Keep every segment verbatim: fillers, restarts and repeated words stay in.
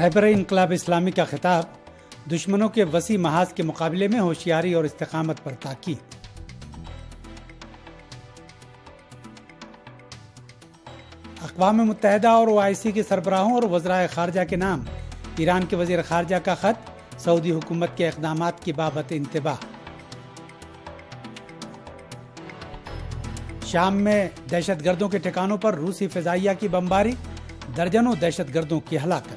رہبر انقلاب اسلامی کا خطاب، دشمنوں کے وسیع محاذ کے مقابلے میں ہوشیاری اور استقامت پر تاکید۔ اقوام متحدہ اور او آئی سی کے سربراہوں اور وزرائے خارجہ کے نام ایران کے وزیر خارجہ کا خط، سعودی حکومت کے اقدامات کی بابت انتباہ۔ شام میں دہشت گردوں کے ٹھکانوں پر روسی فضائیہ کی بمباری، درجنوں دہشت گردوں کی ہلاکت۔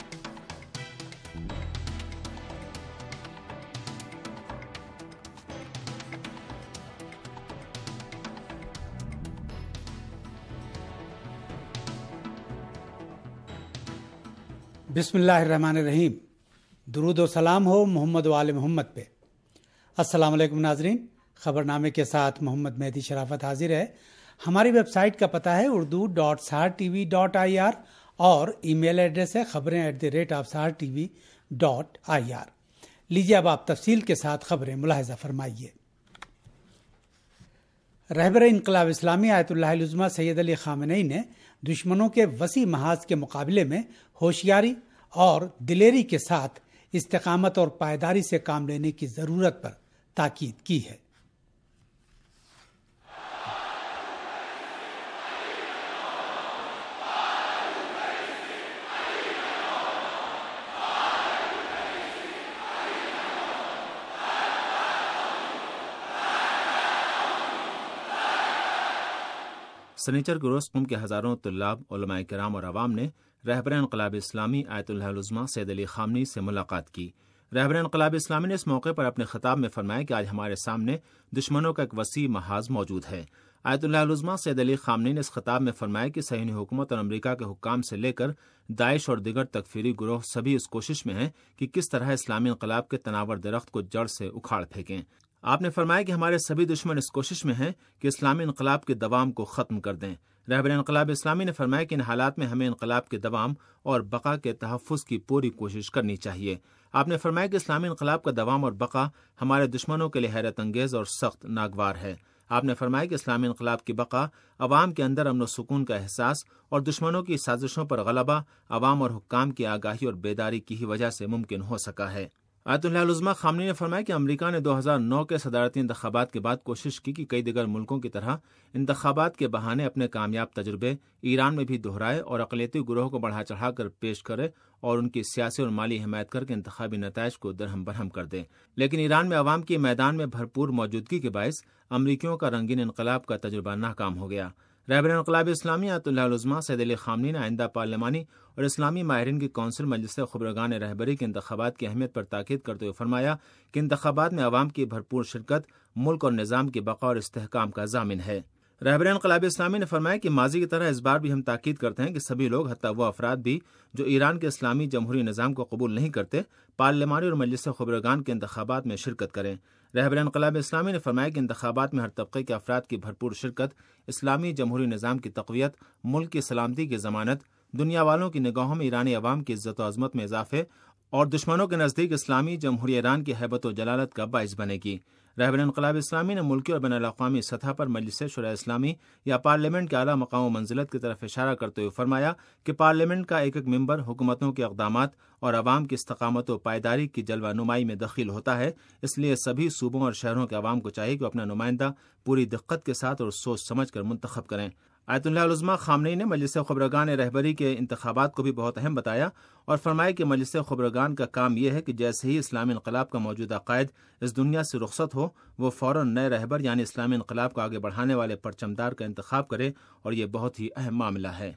بسم اللہ الرحمن الرحیم۔ درود و سلام ہو محمد و آل محمد پہ۔ السلام علیکم ناظرین، خبر نامے کے ساتھ محمد مہدی شرافت حاضر ہے۔ ہماری ویب سائٹ کا پتہ ہے Urdu dot Sahar T V dot I R اور ای میل ایڈریس ہے خبریں at the rate of Sahar T V dot I R. لیجیے اب آپ تفصیل کے ساتھ خبریں ملاحظہ فرمائیے۔ رہبر انقلاب اسلامی آیت اللہ العظمہ سید علی خامنئی نے دشمنوں کے وسیع محاذ کے مقابلے میں ہوشیاری اور دلیری کے ساتھ استقامت اور پائیداری سے کام لینے کی ضرورت پر تاکید کی ہے۔ سنیچر کے روز قوم کے ہزاروں طلاب، علماء کرام اور عوام نے رہبر انقلاب اسلامی آیت اللہ العظمہ سید علی خامنئی سے ملاقات کی۔ رہبر انقلاب اسلامی نے اس موقع پر اپنے خطاب میں فرمایا کہ آج ہمارے سامنے دشمنوں کا ایک وسیع محاذ موجود ہے۔ آیت اللہ العظمہ سید علی خامنئی نے اس خطاب میں فرمایا کہ صہیونی حکومت اور امریکہ کے حکام سے لے کر داعش اور دیگر تکفیری گروہ سبھی اس کوشش میں ہیں کہ کس طرح اسلامی انقلاب کے تناور درخت کو جڑ سے اکھاڑ پھینکیں۔ آپ نے فرمایا کہ ہمارے سبھی دشمن اس کوشش میں ہیں کہ اسلامی انقلاب کے دوام کو ختم کر دیں۔ رہبر انقلاب اسلامی نے فرمایا کہ ان حالات میں ہمیں انقلاب کے دوام اور بقا کے تحفظ کی پوری کوشش کرنی چاہیے۔ آپ نے فرمایا کہ اسلامی انقلاب کا دوام اور بقا ہمارے دشمنوں کے لیے حیرت انگیز اور سخت ناگوار ہے۔ آپ نے فرمایا کہ اسلامی انقلاب کی بقا عوام کے اندر امن و سکون کا احساس اور دشمنوں کی سازشوں پر غلبہ عوام اور حکام کی آگاہی اور بیداری کی ہی وجہ سے ممکن ہو سکا ہے۔ آیت اللہ العظمہ خامنئی نے فرمایا کہ امریکہ نے دو ہزار نو کے صدارتی انتخابات کے بعد کوشش کی کہ کئی دیگر ملکوں کی طرح انتخابات کے بہانے اپنے کامیاب تجربے ایران میں بھی دہرائے اور اقلیتی گروہوں کو بڑھا چڑھا کر پیش کرے اور ان کی سیاسی اور مالی حمایت کر کے انتخابی نتائج کو درہم برہم کر دے، لیکن ایران میں عوام کی میدان میں بھرپور موجودگی کے باعث امریکیوں کا رنگین انقلاب کا تجربہ ناکام ہو گیا۔ رہبر انقلاب اسلامی آیت اللہ العظمہ سید علی خامنئی نے آئندہ پارلیمانی اور اسلامی ماہرین کی کونسل مجلس خبرگان رہبری کے انتخابات کی اہمیت پر تاکید کرتے ہوئے فرمایا کہ انتخابات میں عوام کی بھرپور شرکت ملک اور نظام کی بقا اور استحکام کا ضامن ہے۔ رہبر انقلاب اسلامی نے فرمایا کہ ماضی کی طرح اس بار بھی ہم تاکید کرتے ہیں کہ سبھی لوگ، حتیٰ وہ افراد بھی جو ایران کے اسلامی جمہوری نظام کو قبول نہیں کرتے، پارلیمانی اور مجلس خبرگان کے انتخابات میں شرکت کریں۔ رہبر انقلاب اسلامی نے فرمایا کہ انتخابات میں ہر طبقے کے افراد کی بھرپور شرکت اسلامی جمہوری نظام کی تقویت، ملک کی سلامتی کی ضمانت، دنیا والوں کی نگاہوں میں ایرانی عوام کی عزت و عظمت میں اضافے اور دشمنوں کے نزدیک اسلامی جمہوری ایران کی ہیبت و جلالت کا باعث بنے گی۔ رہبر انقلاب اسلامی نے ملکی اور بین الاقوامی سطح پر مجلس شورائے اسلامی یا پارلیمنٹ کے اعلیٰ مقام و منزلت کی طرف اشارہ کرتے ہوئے فرمایا کہ پارلیمنٹ کا ایک ایک ممبر حکومتوں کے اقدامات اور عوام کی استقامت و پائیداری کی جلوہ نمائی میں دخیل ہوتا ہے، اس لیے سبھی صوبوں اور شہروں کے عوام کو چاہیے کہ اپنا نمائندہ پوری دقت کے ساتھ اور سوچ سمجھ کر منتخب کریں۔ آیت اللہ العظمہ خامنئی نے مجلس خبرگان رہبری کے انتخابات کو بھی بہت اہم بتایا اور فرمایا کہ مجلس خبرگان کا کام یہ ہے کہ جیسے ہی اسلامی انقلاب کا موجودہ قائد اس دنیا سے رخصت ہو، وہ فوراً نئے رہبر یعنی اسلامی انقلاب کو آگے بڑھانے والے پرچمدار کا انتخاب کرے، اور یہ بہت ہی اہم معاملہ ہے۔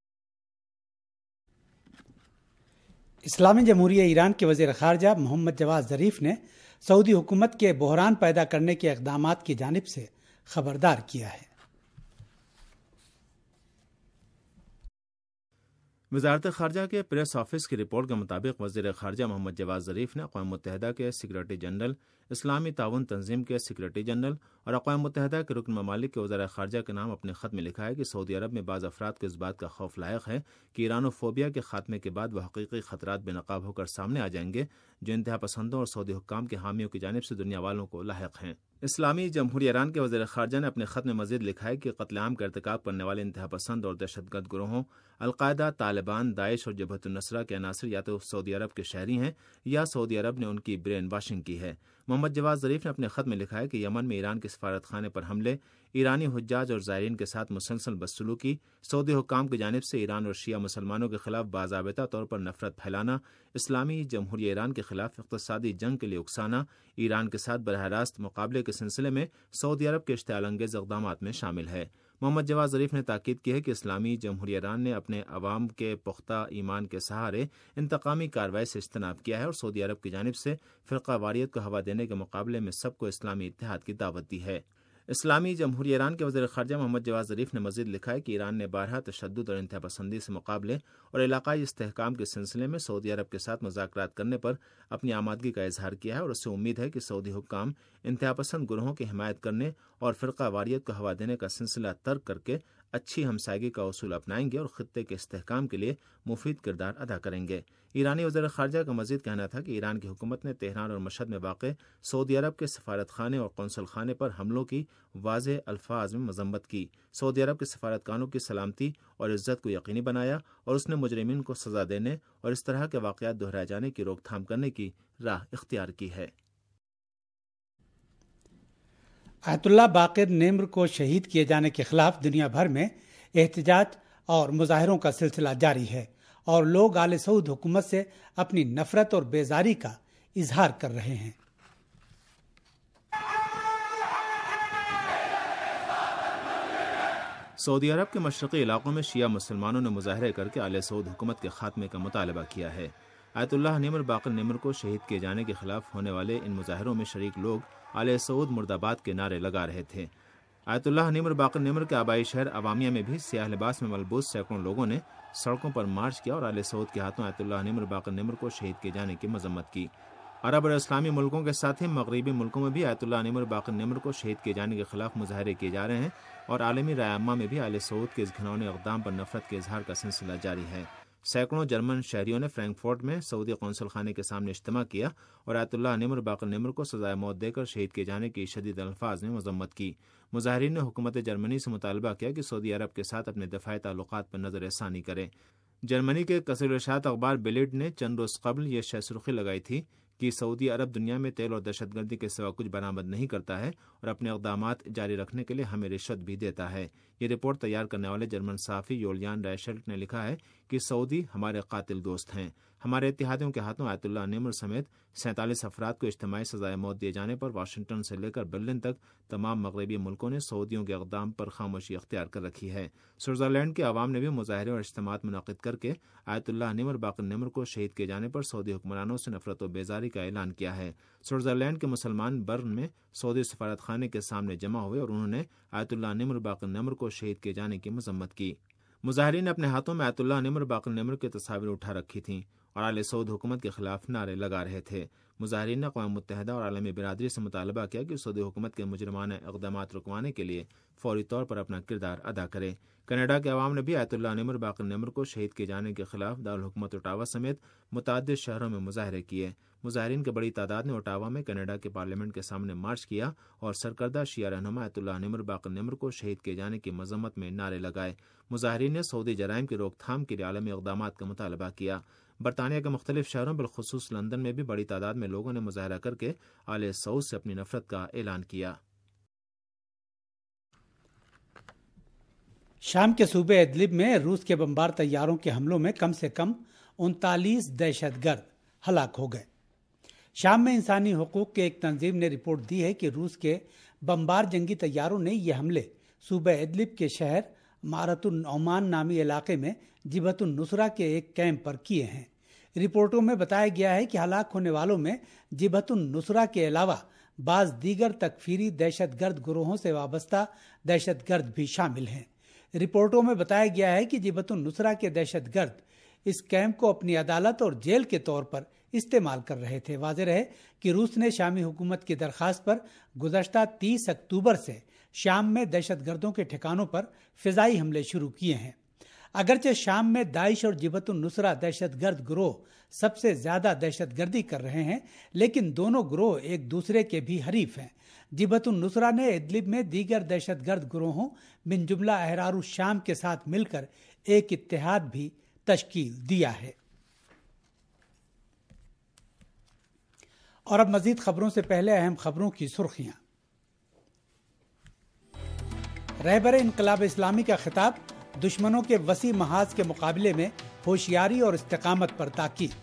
اسلامی جمہوریہ ایران کے وزیر خارجہ محمد جواد ظریف نے سعودی حکومت کے بحران پیدا کرنے کے اقدامات کی جانب سے خبردار کیا ہے۔ وزارت خارجہ کے پریس آفس کی رپورٹ کے مطابق وزیر خارجہ محمد جواد ظریف نے اقوام متحدہ کے سیکرٹری جنرل، اسلامی تعاون تنظیم کے سیکرٹری جنرل اور اقوام متحدہ کے رکن ممالک کے وزراء خارجہ کے نام اپنے خط میں لکھا ہے کہ سعودی عرب میں بعض افراد کو اس بات کا خوف لاحق ہے کہ ایرانوفوبیا کے خاتمے کے بعد وہ حقیقی خطرات بے نقاب ہو کر سامنے آ جائیں گے جو انتہا پسندوں اور سعودی حکام کے حامیوں کی جانب سے دنیا والوں کو لاحق ہیں۔ اسلامی جمہوریہ ایران کے وزیر خارجہ نے اپنے خط میں مزید لکھا ہے کہ قتل عام کا ارتکاب کرنے والے انتہا پسند اور دہشت گرد گروہوں القاعدہ، طالبان، داعش اور جبہت النصرہ کے عناصر یا تو سعودی عرب کے شہری ہیں یا سعودی عرب نے ان کی برین واشنگ کی ہے۔ محمد جواد ظریف نے اپنے خط میں لکھا ہے کہ یمن میں ایران کے سفارت خانے پر حملے، ایرانی حجاج اور زائرین کے ساتھ مسلسل بدسلوکی، سعودی حکام کی جانب سے ایران اور شیعہ مسلمانوں کے خلاف باضابطہ طور پر نفرت پھیلانا، اسلامی جمہوریہ ایران کے خلاف اقتصادی جنگ کے لیے اکسانا، ایران کے ساتھ براہ راست مقابلے کے سلسلے میں سعودی عرب کے اشتعال انگیز اقدامات میں شامل ہے۔ محمد جواد ظریف نے تاکید کی ہے کہ اسلامی جمہوریہ ایران نے اپنے عوام کے پختہ ایمان کے سہارے انتقامی کارروائی سے اجتناب کیا ہے اور سعودی عرب کی جانب سے فرقہ واریت کو ہوا دینے کے مقابلے میں سب کو اسلامی اتحاد کی دعوت دی ہے۔ اسلامی جمہوریہ ایران کے وزیر خارجہ محمد جواد ظریف نے مزید لکھا ہے کہ ایران نے بارہا تشدد اور انتہا پسندی سے مقابلے اور علاقائی استحکام کے سلسلے میں سعودی عرب کے ساتھ مذاکرات کرنے پر اپنی آمادگی کا اظہار کیا ہے اور اس سے امید ہے کہ سعودی حکام انتہا پسند گروہوں کی حمایت کرنے اور فرقہ واریت کو ہوا دینے کا سلسلہ ترک کر کے اچھی ہمسائیگی کا اصول اپنائیں گے اور خطے کے استحکام کے لیے مفید کردار ادا کریں گے۔ ایرانی وزیر خارجہ کا مزید کہنا تھا کہ ایران کی حکومت نے تہران اور مشہد میں واقع سعودی عرب کے سفارت خانے اور قونصل خانے پر حملوں کی واضح الفاظ میں مذمت کی، سعودی عرب کے سفارتخانوں کی سلامتی اور عزت کو یقینی بنایا اور اس نے مجرمین کو سزا دینے اور اس طرح کے واقعات دہرائے جانے کی روک تھام کرنے کی راہ اختیار کی ہے۔ آیت اللہ باقر نیمر کو شہید کیے جانے کے خلاف دنیا بھر میں احتجاج اور مظاہروں کا سلسلہ جاری ہے اور لوگ آل سعود حکومت سے اپنی نفرت اور بیزاری کا اظہار کر رہے ہیں۔ سعودی عرب کے مشرقی علاقوں میں شیعہ مسلمانوں نے مظاہرے کر کے آل سعود حکومت کے خاتمے کا مطالبہ کیا ہے۔ آیت اللہ نیمر باقر نیمر کو شہید کیے جانے کے خلاف ہونے والے ان مظاہروں میں شریک لوگ آل سعود مرد آباد کے نعرے لگا رہے تھے۔ آیت اللہ نیمر باقر نیمر کے آبائی شہر عوامیہ میں بھی سیاہ لباس میں ملبوس سینکڑوں لوگوں نے سڑکوں پر مارچ کیا اور آل سعود کے ہاتھوں آیت اللہ نیمر باقر نیمر کو شہید کیے جانے کی مذمت کی۔ عرب اور اسلامی ملکوں کے ساتھ ہی مغربی ملکوں میں بھی آیت اللہ نیمر باقر نیمر کو شہید کیے جانے کے خلاف مظاہرے کیے جا رہے ہیں اور عالمی رائے عامہ میں بھی آل سعود کے اس گھناؤنے اقدام پر نفرت کے اظہار کا سلسلہ جاری ہے۔ سینکڑوں جرمن شہریوں نے فرینکفورٹ میں سعودی قونصل خانے کے سامنے اجتماع کیا اور آیت اللہ نیمر باقر نیمر کو سزائے موت دے کر شہید کیے جانے کی شدید الفاظ میں مذمت کی۔ مظاہرین نے حکومت جرمنی سے مطالبہ کیا کہ سعودی عرب کے ساتھ اپنے دفاعی تعلقات پر نظر ثانی کرے۔ جرمنی کے کثیر الاشاعت اخبار بلڈ نے چند روز قبل یہ شہ سرخی لگائی تھی کہ سعودی عرب دنیا میں تیل اور دہشت گردی کے سوا کچھ برآمد نہیں کرتا ہے اور اپنے اقدامات جاری رکھنے کے لیے ہمیں رشوت بھی دیتا ہے۔ یہ رپورٹ تیار کرنے والے جرمن صحافی یولیان ڈائشلٹ نے لکھا ہے کہ سعودی ہمارے قاتل دوست ہیں۔ ہمارے اتحادیوں کے ہاتھوں آیت اللہ نیمر سمیت سینتالیس افراد کو اجتماعی سزائے موت دیے جانے پر واشنگٹن سے لے کر برلن تک تمام مغربی ملکوں نے سعودیوں کے اقدام پر خاموشی اختیار کر رکھی ہے۔ سوئٹزرلینڈ کے عوام نے بھی مظاہرے اور اجتماعات منعقد کر کے آیت اللہ نیمر باقر نیمر کو شہید کیے جانے پر سعودی حکمرانوں سے نفرت و بیزاری کا اعلان کیا ہے۔ سوئٹزرلینڈ کے مسلمان برن میں سعودی سفارت خانے کے سامنے جمع ہوئے اور انہوں نے آیت اللہ نیمر باقر نیمر کو شہید کیے جانے کی مذمت کی۔ مظاہرین نے اپنے ہاتھوں میں آیت اللہ نیمر باقر نیمر کی تصاویر اٹھا رکھی تھیں اور آل سعود حکومت کے خلاف نعرے لگا رہے تھے۔ مظاہرین نے اقوام متحدہ اور عالمی برادری سے مطالبہ کیا کہ سعودی حکومت کے مجرمانہ اقدامات رکوانے کے لیے فوری طور پر اپنا کردار ادا کرے۔ کینیڈا کے عوام نے بھی آیت اللہ نیمر باقر نیمر کو شہید کیے جانے کے خلاف دارالحکومت اوٹاوا سمیت متعدد شہروں میں مظاہرے کیے۔ مظاہرین کی بڑی تعداد نے اوٹاوا میں کینیڈا کے پارلیمنٹ کے سامنے مارچ کیا اور سرکردہ شیعہ رہنما آیت اللہ نیمر باقر نیمر کو شہید کیے جانے کی مذمت میں نعرے لگائے۔ مظاہرین نے سعودی جرائم کی روک تھام کے لیے عالمی اقدامات کا مطالبہ کیا۔ برطانیہ کے مختلف شہروں بالخصوص لندن میں بھی بڑی تعداد میں لوگوں نے مظاہرہ کر کے آل سعود سے اپنی نفرت کا اعلان کیا۔ شام کے صوبے ادلب میں روس کے بمبار طیاروں کے حملوں میں کم سے کم انتالیس دہشت گرد ہلاک ہو گئے۔ شام میں انسانی حقوق کے ایک تنظیم نے رپورٹ دی ہے کہ روس کے بمبار جنگی طیاروں نے یہ حملے صوبہ ادلب کے شہر معرۃ النعمان نامی علاقے میں جبہت النصرہ کے ایک کیمپ پر کیے ہیں۔ رپورٹوں میں بتایا گیا ہے کہ ہلاک ہونے والوں میں جبہت النصرہ کے علاوہ بعض دیگر تکفیری دہشت گرد گروہوں سے وابستہ دہشت گرد بھی شامل ہیں۔ رپورٹوں میں بتایا گیا ہے کہ جبہت النصرہ کے دہشت گرد اس کیمپ کو اپنی عدالت اور جیل کے طور پر استعمال کر رہے تھے۔ واضح رہے کہ روس نے شامی حکومت کی درخواست پر گزشتہ تیس اکتوبر سے شام میں دہشت گردوں کے ٹھکانوں پر فضائی حملے شروع کیے ہیں۔ اگرچہ شام میں داعش اور جبہت النصرہ دہشت گرد گروہ سب سے زیادہ دہشت گردی کر رہے ہیں، لیکن دونوں گروہ ایک دوسرے کے بھی حریف ہیں۔ جبہت النصرہ نے ادلب میں دیگر دہشت گرد گروہوں من جملہ احرار الشام کے ساتھ مل کر ایک اتحاد بھی تشکیل دیا ہے۔ اور اب مزید خبروں سے پہلے اہم خبروں کی سرخیاں۔ رہبر انقلاب اسلامی کا خطاب، دشمنوں کے وسیع محاذ کے مقابلے میں ہوشیاری اور استقامت پر تاکید۔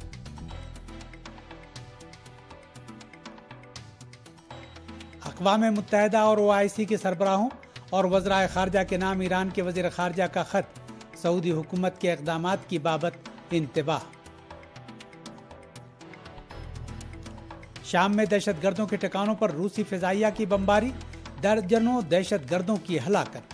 اقوام متحدہ اور او آئی سی کے سربراہوں اور وزرائے خارجہ کے نام ایران کے وزیر خارجہ کا خط، سعودی حکومت کے اقدامات کی بابت انتباہ۔ شام میں دہشت گردوں کے ٹھکانوں پر روسی فضائیہ کی بمباری، درجنوں دہشت گردوں کی ہلاکت۔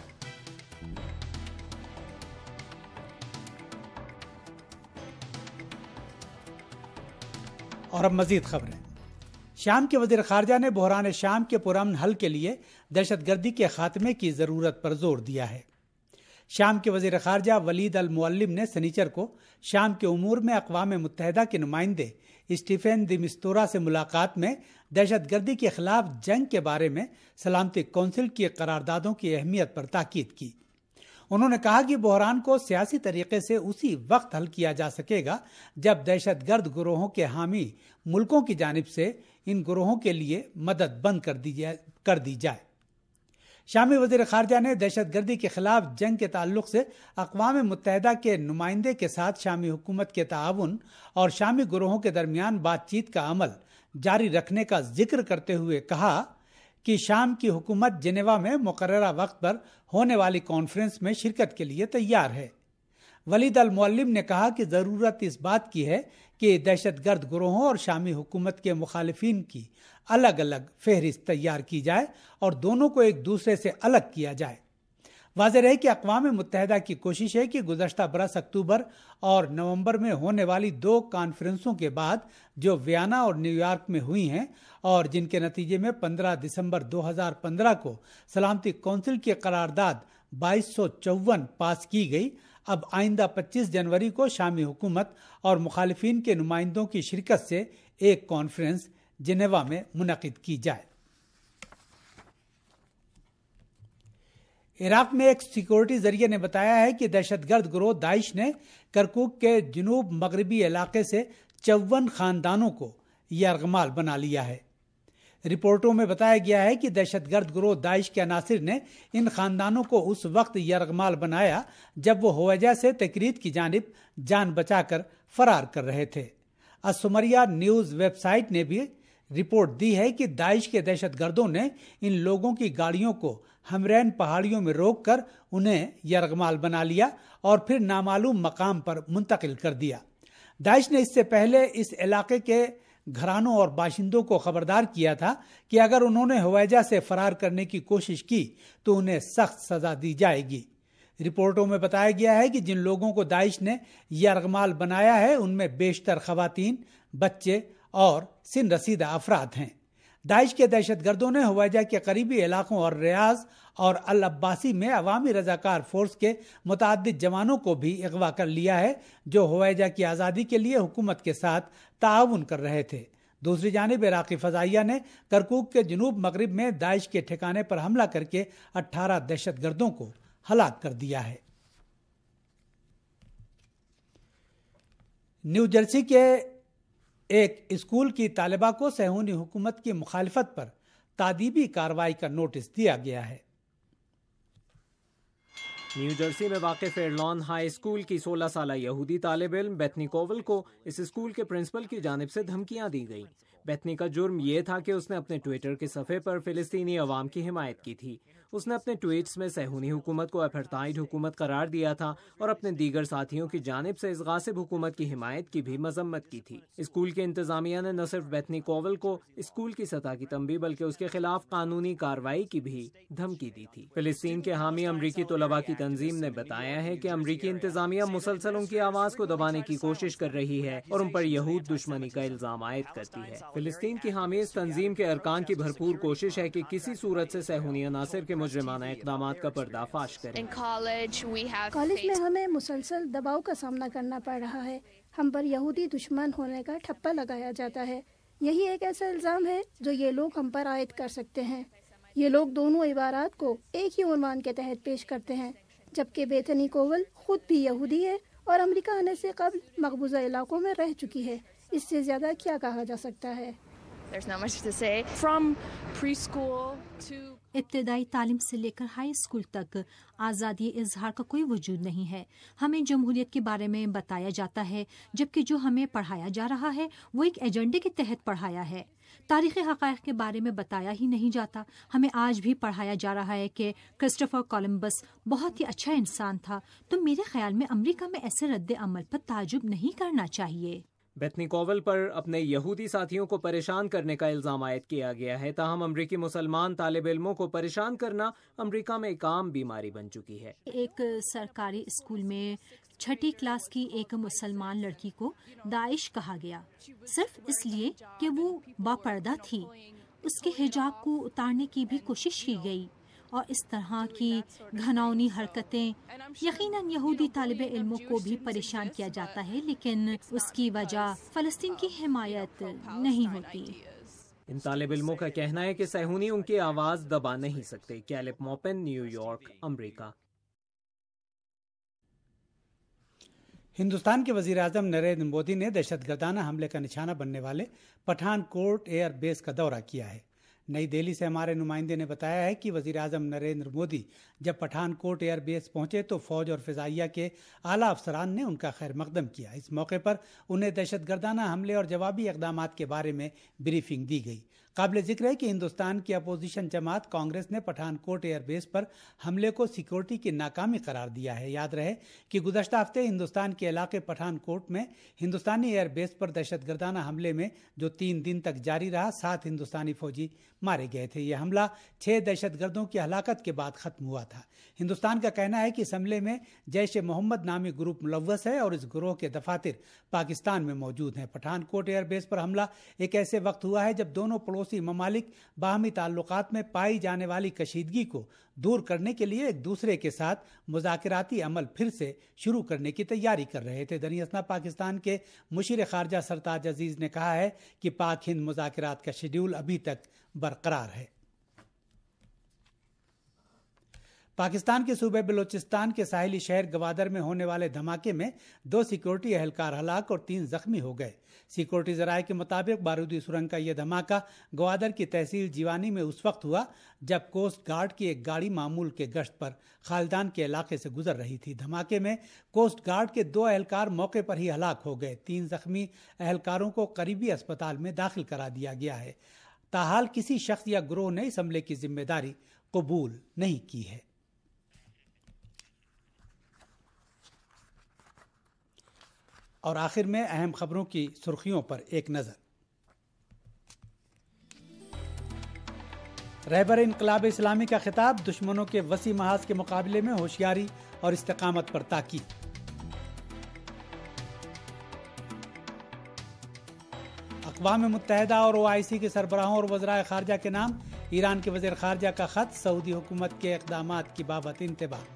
اور اب مزید خبریں۔ شام کے وزیر خارجہ نے بحران شام کے پرامن حل کے لیے دہشت گردی کے خاتمے کی ضرورت پر زور دیا ہے۔ شام کے وزیر خارجہ ولید المعلم نے سنیچر کو شام کے امور میں اقوام متحدہ کے نمائندے اسٹیفن دی مستورا سے ملاقات میں دہشت گردی کے خلاف جنگ کے بارے میں سلامتی کونسل کی قراردادوں کی اہمیت پر تاکید کی۔ انہوں نے کہا کہ بحران کو سیاسی طریقے سے اسی وقت حل کیا جا سکے گا جب دہشت گرد گروہوں کے حامی ملکوں کی جانب سے ان گروہوں کے لیے مدد بند کر دی جائے کر دی جائے شامی وزیر خارجہ نے دہشت گردی کے خلاف جنگ کے تعلق سے اقوام متحدہ کے نمائندے کے ساتھ شامی حکومت کے تعاون اور شامی گروہوں کے درمیان بات چیت کا عمل جاری رکھنے کا ذکر کرتے ہوئے کہا کہ شام کی حکومت جنیوا میں مقررہ وقت پر ہونے والی کانفرنس میں شرکت کے لیے تیار ہے۔ ولید المعلم نے کہا کہ ضرورت اس بات کی ہے کہ دہشت گرد گروہوں اور شامی حکومت کے مخالفین کی الگ الگ فہرست تیار کی جائے اور دونوں کو ایک دوسرے سے الگ کیا جائے۔ واضح رہے کہ اقوام متحدہ کی کوشش ہے کہ گزشتہ برس اکتوبر اور نومبر میں ہونے والی دو کانفرنسوں کے بعد جو ویانا اور نیو یارک میں ہوئی ہیں اور جن کے نتیجے میں پندرہ دسمبر دو ہزار پندرہ کو سلامتی کونسل کی قرارداد بائیس سو چون پاس کی گئی، اب آئندہ پچیس جنوری کو شامی حکومت اور مخالفین کے نمائندوں کی شرکت سے ایک کانفرنس جنیوا میں منعقد کی جائے۔ عراق میں ایک سیکورٹی ذریعے نے بتایا ہے کہ دہشت گرد گروہ داعش نے کرکوک کے جنوب مغربی علاقے سے چون خاندانوں کو یرغمال بنا لیا ہے۔ رپورٹوں میں بتایا گیا ہے کہ دہشت گرد گروہ داعش کے عناصر نے ان خاندانوں کو اس وقت یرغمال بنایا جب وہ ہویجہ سے تکریت کی جانب جان بچا کر فرار کر رہے تھے۔ السمریہ نیوز ویب سائٹ نے بھی رپورٹ دی ہے کہ داعش کے دہشت گردوں نے ان لوگوں کی گاڑیوں کو ہمرین پہاڑیوں میں روک کر انہیں یرغمال بنا لیا اور پھر نامعلوم مقام پر منتقل کر دیا۔ داعش نے اس سے پہلے اس علاقے کے گھرانوں اور باشندوں کو خبردار کیا تھا کہ اگر انہوں نے ہویجہ سے فرار کرنے کی کوشش کی تو انہیں سخت سزا دی جائے گی۔ رپورٹوں میں بتایا گیا ہے کہ جن لوگوں کو داعش نے یرغمال بنایا ہے ان میں بیشتر خواتین، بچے اور سن رسیدہ افراد ہیں۔ داعش کے دہشت گردوں نے ہویجہ کے قریبی علاقوں اور ریاض اور العباسی میں عوامی رضاکار فورس کے متعدد جوانوں کو بھی اغوا کر لیا ہے جو ہویجہ کی آزادی کے لیے حکومت کے ساتھ تعاون کر رہے تھے۔ دوسری جانب عراقی فضائیہ نے کرکوک کے جنوب مغرب میں داعش کے ٹھکانے پر حملہ کر کے اٹھارہ دہشت گردوں کو ہلاک کر دیا ہے۔ نیو جرسی کے ایک اسکول کی طالبہ کو صہیونی حکومت کی مخالفت پر تادیبی کارروائی کا نوٹس دیا گیا ہے۔ نیو جرسی میں واقع فیئرلان ہائی اسکول کی سولہ سالہ یہودی طالب علم بیتھنی کوول کو اس اسکول کے پرنسپل کی جانب سے دھمکیاں دی گئیں۔ بیتھنی کا جرم یہ تھا کہ اس نے اپنے ٹویٹر کے صفحے پر فلسطینی عوام کی حمایت کی تھی۔ اس نے اپنے ٹویٹس میں صہیونی حکومت کو اپارتھائڈ حکومت قرار دیا تھا اور اپنے دیگر ساتھیوں کی جانب سے اس غاصب حکومت کی حمایت کی بھی مذمت کی تھی۔ اسکول کے انتظامیہ نے نہ صرف بیتھنی کوول کو اسکول کی سطح کی تنبیہ بلکہ اس کے خلاف قانونی کارروائی کی بھی دھمکی دی تھی۔ فلسطین کے حامی امریکی طلباء کی تنظیم نے بتایا ہے کہ امریکی انتظامیہ مسلسل ان کی آواز کو دبانے کی کوشش کر رہی ہے اور ان پر یہود دشمنی کا الزام عائد کرتی ہے۔ فلسطین کی حامی اس تنظیم کے ارکان کی بھرپور کوشش ہے کہ کسی صورت سے صہیونی عناصر کے مجرمانہ اقدامات کا پردہ فاش کریں۔ کالج میں ہمیں مسلسل دباؤ کا سامنا کرنا پڑ رہا ہے، ہم پر یہودی دشمن ہونے کا ٹھپا لگایا جاتا ہے۔ یہی ایک ایسا الزام ہے جو یہ لوگ ہم پر عائد کر سکتے ہیں۔ یہ لوگ دونوں عبارات کو ایک ہی عنوان کے تحت پیش کرتے ہیں، جبکہ بیتھنی کوول خود بھی یہودی ہے اور امریکہ آنے سے قبل مقبوضہ علاقوں میں رہ چکی ہے۔ اس سے زیادہ کیا کہا جا سکتا ہے؟ ابتدائی تعلیم سے لے کر ہائی اسکول تک آزادی اظہار کا کوئی وجود نہیں ہے۔ ہمیں جمہوریت کے بارے میں بتایا جاتا ہے، جبکہ جو ہمیں پڑھایا جا رہا ہے وہ ایک ایجنڈے کے تحت پڑھایا ہے۔ تاریخی حقائق کے بارے میں بتایا ہی نہیں جاتا۔ ہمیں آج بھی پڑھایا جا رہا ہے کہ کرسٹوفر کولمبس بہت ہی اچھا انسان تھا۔ تو میرے خیال میں امریکہ میں ایسے رد عمل پر تعجب نہیں کرنا چاہیے۔ بیتھنی کوول پر اپنے یہودی ساتھیوں کو پریشان کرنے کا الزام عائد کیا گیا ہے، تاہم امریکی مسلمان طالب علموں کو پریشان کرنا امریکہ میں ایک عام بیماری بن چکی ہے۔ ایک سرکاری اسکول میں چھٹی کلاس کی ایک مسلمان لڑکی کو داعش کہا گیا، صرف اس لیے کہ وہ باپردہ تھی۔ اس کے حجاب کو اتارنے کی بھی کوشش کی گئی، اور اس طرح کی گھناؤنی حرکتیں یقیناً یہودی طالب علموں کو بھی پریشان کیا جاتا ہے، لیکن اس کی وجہ فلسطین کی حمایت نہیں ہوتی۔ ان طالب علموں کا کہنا ہے کہ صہیونی ان کی آواز دبا نہیں سکتے۔ Caleb Maupin, New York, America. Hindustan کے وزیر اعظم نریندر مودی نے دہشت گردانہ حملے کا نشانہ بننے والے پٹھان کوٹ ایئر بیس کا دورہ کیا ہے۔ نئی دہلی سے ہمارے نمائندے نے بتایا ہے کہ وزیر اعظم نریندر مودی جب پٹھان کوٹ ایئر بیس پہنچے تو فوج اور فضائیہ کے اعلیٰ افسران نے ان کا خیر مقدم کیا۔ اس موقع پر انہیں دہشت گردانہ حملے اور جوابی اقدامات کے بارے میں بریفنگ دی گئی۔ قابل ذکر ہے کہ ہندوستان کی اپوزیشن جماعت کانگریس نے پٹھان کوٹ ایئر بیس پر حملے کو سیکورٹی کی ناکامی قرار دیا ہے۔ یاد رہے کہ گزشتہ ہفتے ہندوستان کے علاقے پٹھان کوٹ میں ہندوستانی ایئر بیس پر دہشت گردانہ حملے میں جو تین دن تک جاری رہا سات ہندوستانی فوجی مارے گئے تھے۔ یہ حملہ چھ دہشت گردوں کی ہلاکت کے بعد ختم ہوا تھا۔ ہندوستان کا کہنا ہے کہ اس حملے میں جیش محمد نامی گروپ ملوث ہے اور اس گروہ کے دفاتر پاکستان میں موجود ہیں۔ پٹھان کوٹ ایئر بیس پر حملہ ایک ایسے وقت ہوا ہے جب دونوں پڑوسی ممالک باہمی تعلقات میں پائی جانے والی کشیدگی کو دور کرنے کے لیے ایک دوسرے کے ساتھ مذاکراتی عمل پھر سے شروع کرنے کی تیاری کر رہے تھے۔ دریں اثنا پاکستان کے مشیر خارجہ سرتاج عزیز نے کہا ہے کہ پاک ہند مذاکرات کا شیڈول ابھی تک برقرار ہے۔ پاکستان کے صوبے بلوچستان کے ساحلی شہر گوادر میں ہونے والے دھماکے میں دو سیکورٹی اہلکار ہلاک اور تین زخمی ہو گئے۔ سیکورٹی ذرائع کے مطابق بارودی سرنگ کا یہ دھماکہ گوادر کی تحصیل جیوانی میں اس وقت ہوا جب کوسٹ گارڈ کی ایک گاڑی معمول کے گشت پر خالدان کے علاقے سے گزر رہی تھی۔ دھماکے میں کوسٹ گارڈ کے دو اہلکار موقع پر ہی ہلاک ہو گئے۔ تین زخمی اہلکاروں کو قریبی اسپتال میں داخل کرا دیا گیا ہے۔ تاحال کسی شخص یا گروہ نے اس حملے کی ذمہ داری قبول نہیں کی ہے۔ اور آخر میں اہم خبروں کی سرخیوں پر ایک نظر۔ رہبر انقلاب اسلامی کا خطاب، دشمنوں کے وسیع محاذ کے مقابلے میں ہوشیاری اور استقامت پر تاکید۔ اقوام متحدہ اور او آئی سی کے سربراہوں اور وزرائے خارجہ کے نام ایران کے وزیر خارجہ کا خط، سعودی حکومت کے اقدامات کی بابت انتباہ۔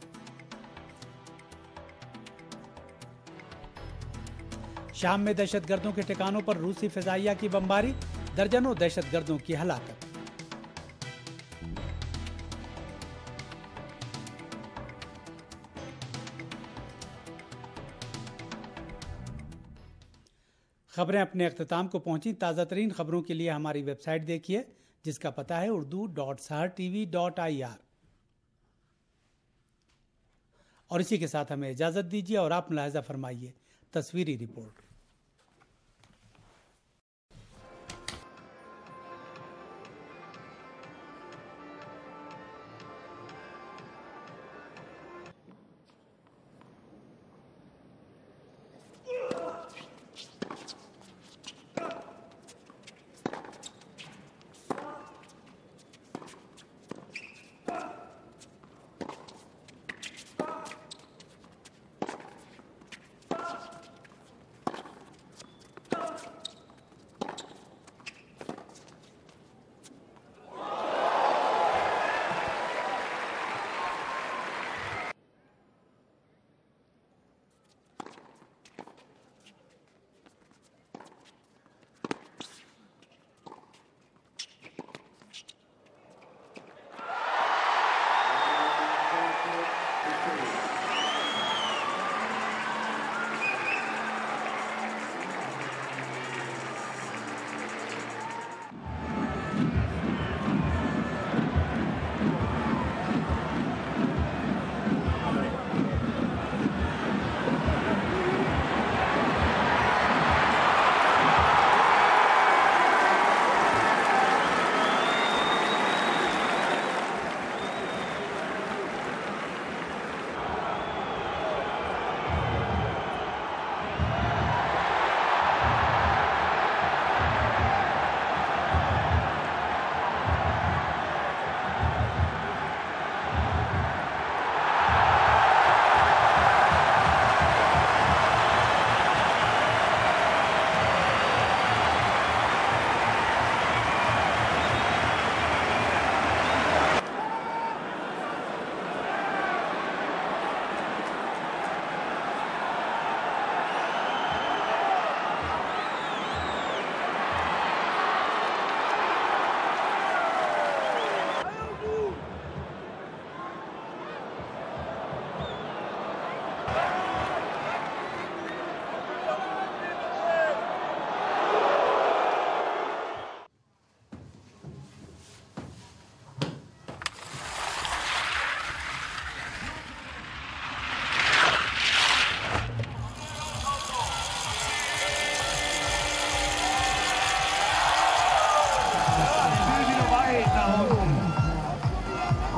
شام میں دہشت گردوں کے ٹھکانوں پر روسی فضائیہ کی بمباری، درجنوں دہشت گردوں کی ہلاکت۔ خبریں اپنے اختتام کو پہنچی۔ تازہ ترین خبروں کے لیے ہماری ویب سائٹ دیکھیے جس کا پتہ ہے Urdu dot Sahar T V dot I R. اور اسی کے ساتھ ہمیں اجازت دیجیے اور آپ ملاحظہ فرمائیے تصویری report.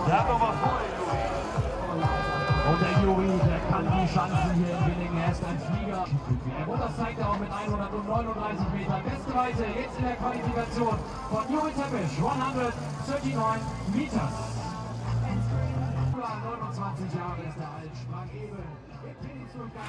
Der hat noch was vor, der Juri. Und der Juri, der kann die Chancen hier gewinnen. Er ist ein Flieger. Und das zeigt er auch mit hundertneununddreißig Metern. Beste Weise jetzt in der Qualifikation von Juri Tepisch. hundertneunundneunzig Meters. neunundzwanzig Jahre ist der Alt, sprang eben im Tennisfluggang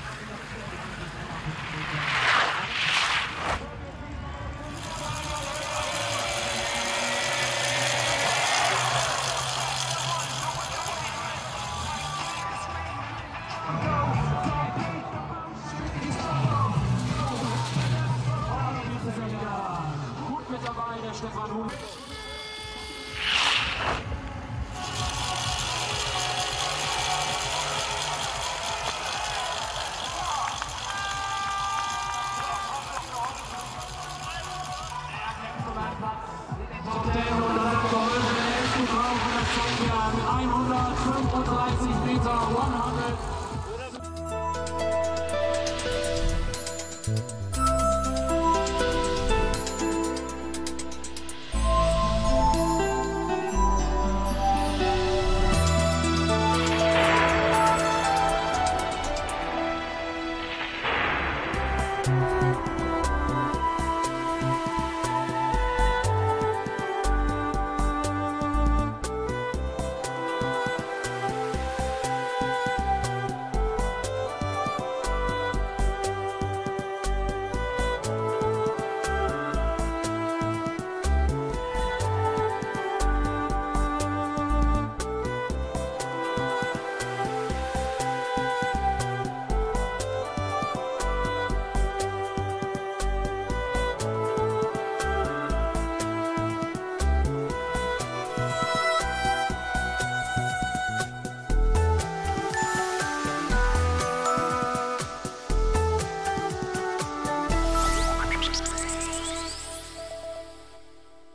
gut mit dabei, der Stefan Huhn. hundertfünfunddreißig Meter, hundert